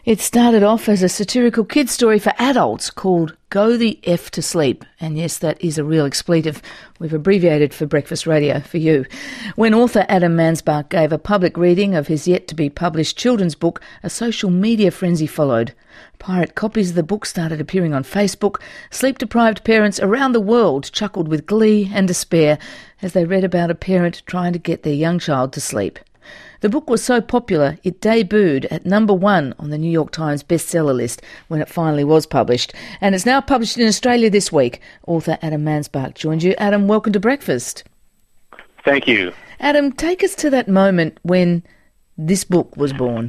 It started off as a satirical kids' story for adults called Go the F to Sleep. And yes, that is a real expletive. We've abbreviated for breakfast radio for you. When author Adam Mansbach gave a public reading of his yet-to-be-published children's book, a social media frenzy followed. Pirate copies of the book started appearing on Facebook. Sleep-deprived parents around the world chuckled with glee and despair as they read about a parent trying to get their young child to sleep. The book was so popular, it debuted at #1 on the New York Times bestseller list when it finally was published. And it's now published in Australia this week. Author Adam Mansbach joins you. Adam, welcome to Breakfast. Thank you. Adam, take us to that moment when this book was born.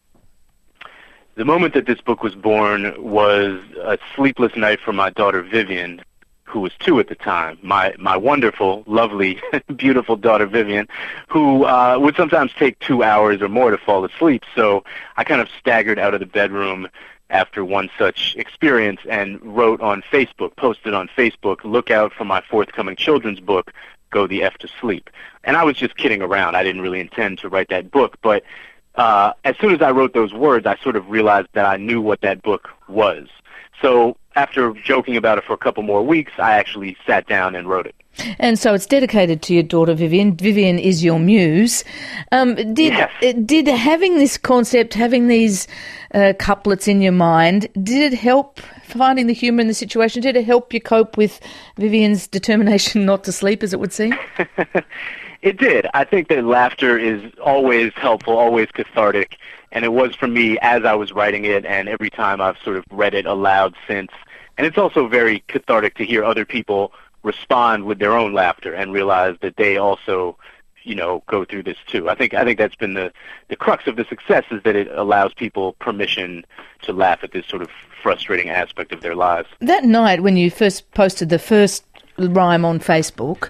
The moment that this book was born was a sleepless night for my daughter Vivian, who was 2 at the time, my wonderful, lovely, beautiful daughter Vivian, who would sometimes take 2 hours or more to fall asleep. So I kind of staggered out of the bedroom after one such experience and wrote on Facebook, posted on Facebook, look out for my forthcoming children's book, Go the F to Sleep. And I was just kidding around. I didn't really intend to write that book, but as soon as I wrote those words, I sort of realized that I knew what that book was. So after joking about it for a couple more weeks, I actually sat down and wrote it. And so it's dedicated to your daughter Vivian. Vivian is your muse. Did having this concept, having these couplets in your mind, did it help finding the humour in the situation? Did it help you cope with Vivian's determination not to sleep, as it would seem? It did. I think that laughter is always helpful, always cathartic, and it was for me as I was writing it and every time I've sort of read it aloud since. And it's also very cathartic to hear other people respond with their own laughter and realize that they also, go through this too. I think that's been the crux of the success, is that it allows people permission to laugh at this sort of frustrating aspect of their lives. That night when you first posted the first rhyme on Facebook,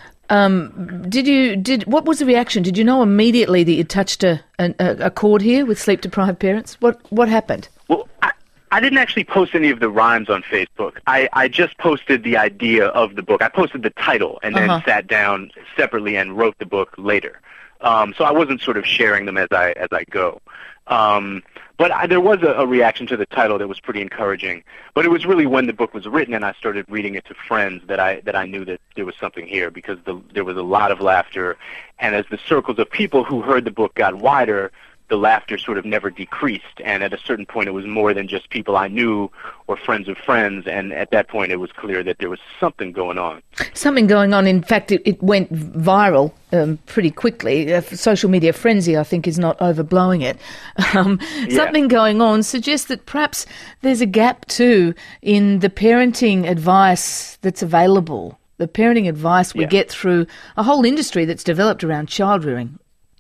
what was the reaction? Did you know immediately that you touched a chord here with sleep-deprived parents? What happened? Well, I didn't actually post any of the rhymes on Facebook. I just posted the idea of the book. I posted the title and then sat down separately and wrote the book later. So I wasn't sort of sharing them as I go. But there was a reaction to the title that was pretty encouraging. But it was really when the book was written and I started reading it to friends that I knew that there was something here, because there was a lot of laughter. And as the circles of people who heard the book got wider, the laughter sort of never decreased. And at a certain point, it was more than just people I knew or friends of friends. And at that point, it was clear that there was something going on. Something going on. In fact, it went viral pretty quickly. Social media frenzy, I think, is not overblowing it. Something going on suggests that perhaps there's a gap, too, in the parenting advice that's available, the parenting advice we get through a whole industry that's developed around child rearing.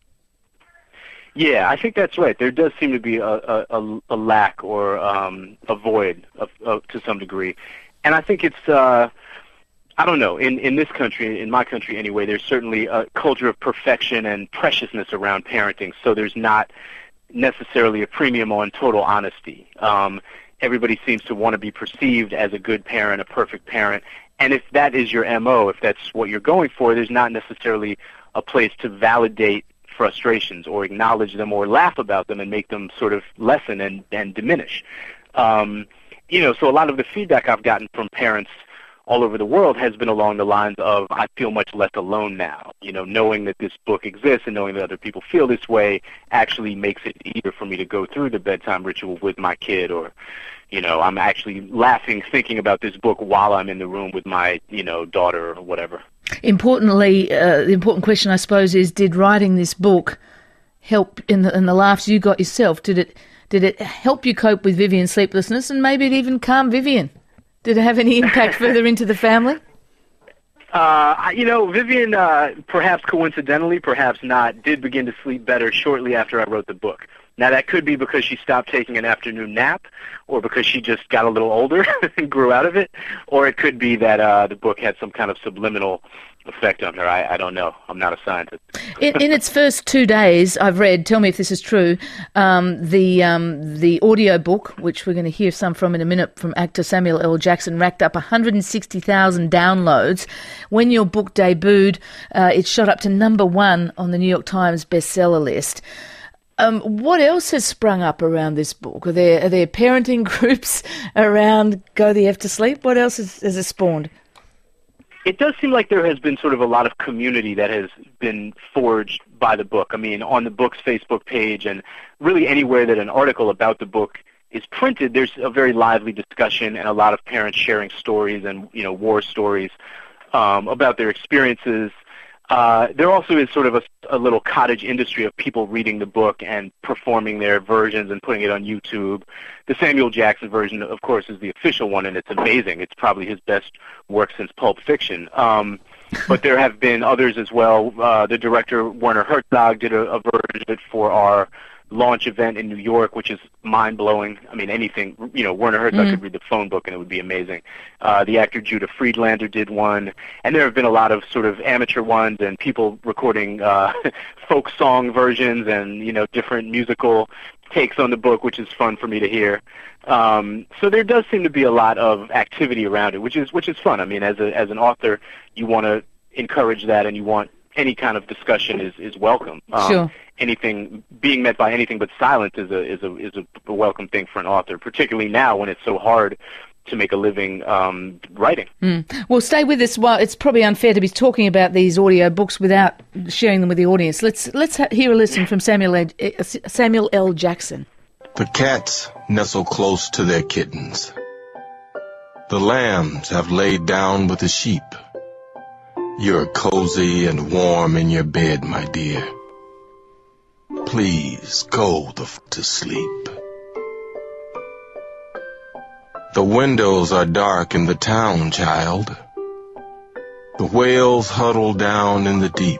Yeah, I think that's right. There does seem to be a lack or a void to some degree. And I think it's, I don't know, in this country, in my country anyway, there's certainly a culture of perfection and preciousness around parenting, so there's not necessarily a premium on total honesty. Everybody seems to want to be perceived as a good parent, a perfect parent, and if that is your MO, if that's what you're going for, there's not necessarily a place to validate frustrations or acknowledge them or laugh about them and make them sort of lessen and diminish. So a lot of the feedback I've gotten from parents all over the world has been along the lines of, I feel much less alone now. Knowing that this book exists and knowing that other people feel this way actually makes it easier for me to go through the bedtime ritual with my kid, or, I'm actually laughing thinking about this book while I'm in the room with my, daughter or whatever. Importantly, the important question, I suppose, is, did writing this book help in the laughs you got yourself? Did it help you cope with Vivian's sleeplessness, and maybe it even calm Vivian? Did it have any impact further into the family? Vivian, perhaps coincidentally, perhaps not, did begin to sleep better shortly after I wrote the book. Now, that could be because she stopped taking an afternoon nap, or because she just got a little older and grew out of it, or it could be that the book had some kind of subliminal effect on her. I don't know. I'm not a scientist. In its first 2 days, I've read, tell me if this is true, the audio book, which we're going to hear some from in a minute, from actor Samuel L. Jackson, racked up 160,000 downloads. When your book debuted, it shot up to #1 on the New York Times bestseller list. What else has sprung up around this book? Are there parenting groups around Go the F to Sleep? What else has it spawned? It does seem like there has been sort of a lot of community that has been forged by the book. I mean, on the book's Facebook page and really anywhere that an article about the book is printed, there's a very lively discussion and a lot of parents sharing stories and, war stories about their experiences. There also is sort of a little cottage industry of people reading the book and performing their versions and putting it on YouTube. The Samuel Jackson version, of course, is the official one, and it's amazing. It's probably his best work since Pulp Fiction. But there have been others as well. The director, Werner Herzog, did a version of it for our launch event in New York, which is mind-blowing. I mean, anything, Werner Herzog could read the phone book and it would be amazing. The actor Judah Friedlander did one, and there have been a lot of sort of amateur ones and people recording folk song versions and, different musical takes on the book, which is fun for me to hear. So there does seem to be a lot of activity around it, which is fun. I mean, as an author, you want to encourage that, and you want any kind of discussion is welcome. Sure. Anything being met by anything but silence is a welcome thing for an author, particularly now when it's so hard to make a living writing. Well, stay with us. Well, it's probably unfair to be talking about these audio books without sharing them with the audience. Let's hear a listen from Samuel L. Jackson. The cats nestle close to their kittens. The lambs have laid down with the sheep. You're cozy and warm in your bed, my dear. Please go to sleep. The windows are dark in the town, child. The whales huddle down in the deep.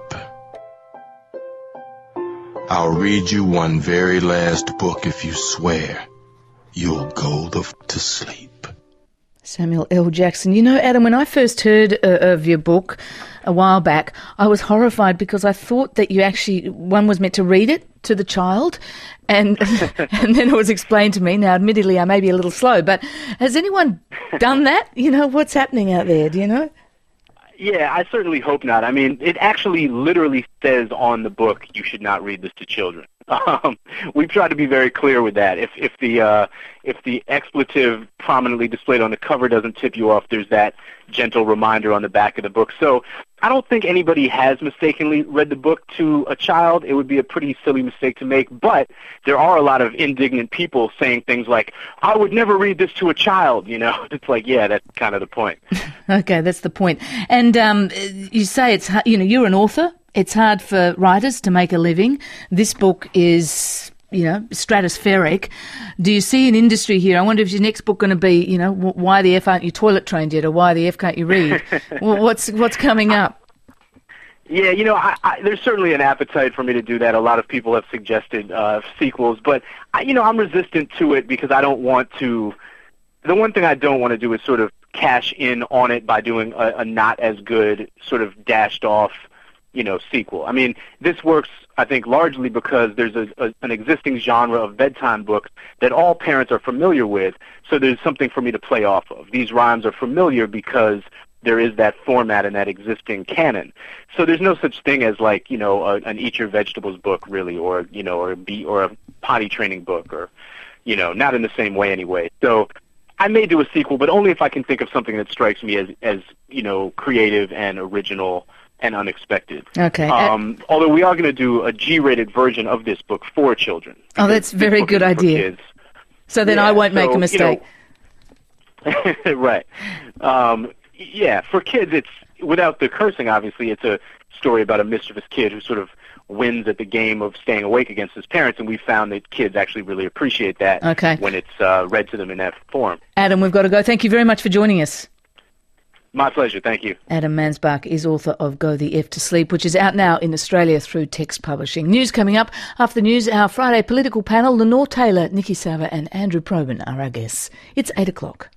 I'll read you one very last book if you swear you'll go to sleep. Samuel L. Jackson. Adam, when I first heard of your book a while back, I was horrified because I thought that one was meant to read it to the child, and and then it was explained to me. Now, admittedly, I may be a little slow, but has anyone done that? What's happening out there? Do you know? Yeah, I certainly hope not. I mean, it actually literally says on the book you should not read this to children. We've tried to be very clear with that. If the expletive prominently displayed on the cover doesn't tip you off, there's that gentle reminder on the back of the book. So I don't think anybody has mistakenly read the book to a child. It would be a pretty silly mistake to make, but there are a lot of indignant people saying things like, I would never read this to a child, It's like, yeah, that's kind of the point. Okay, that's the point. And you say it's, you're an author. It's hard for writers to make a living. This book is, stratospheric. Do you see an industry here? I wonder if your next book going to be, why the F aren't you toilet trained yet, or why the F can't you read? What's coming up? Yeah, there's certainly an appetite for me to do that. A lot of people have suggested sequels, but I'm resistant to it because I don't want to. The one thing I don't want to do is sort of cash in on it by doing a not as good sort of dashed off sequel. I mean, this works, I think, largely because there's an existing genre of bedtime books that all parents are familiar with, so there's something for me to play off of. These rhymes are familiar because there is that format and that existing canon. So there's no such thing as an Eat Your Vegetables book, really, or a potty training book, or not in the same way anyway. So I may do a sequel, but only if I can think of something that strikes me as creative and original and unexpected. Okay. Although we are going to do a G-rated version of this book for children. Oh, that's a very good idea. So then I won't make a mistake. Right. For kids, it's, without the cursing, obviously, it's a story about a mischievous kid who sort of wins at the game of staying awake against his parents, and we found that kids actually really appreciate that when it's read to them in that form. Adam, we've got to go. Thank you very much for joining us. My pleasure, thank you. Adam Mansbach is author of Go the F to Sleep, which is out now in Australia through Text Publishing. News coming up. After the news, our Friday political panel, Lenore Taylor, Nikki Sava and Andrew Probyn are our guests. It's 8 o'clock.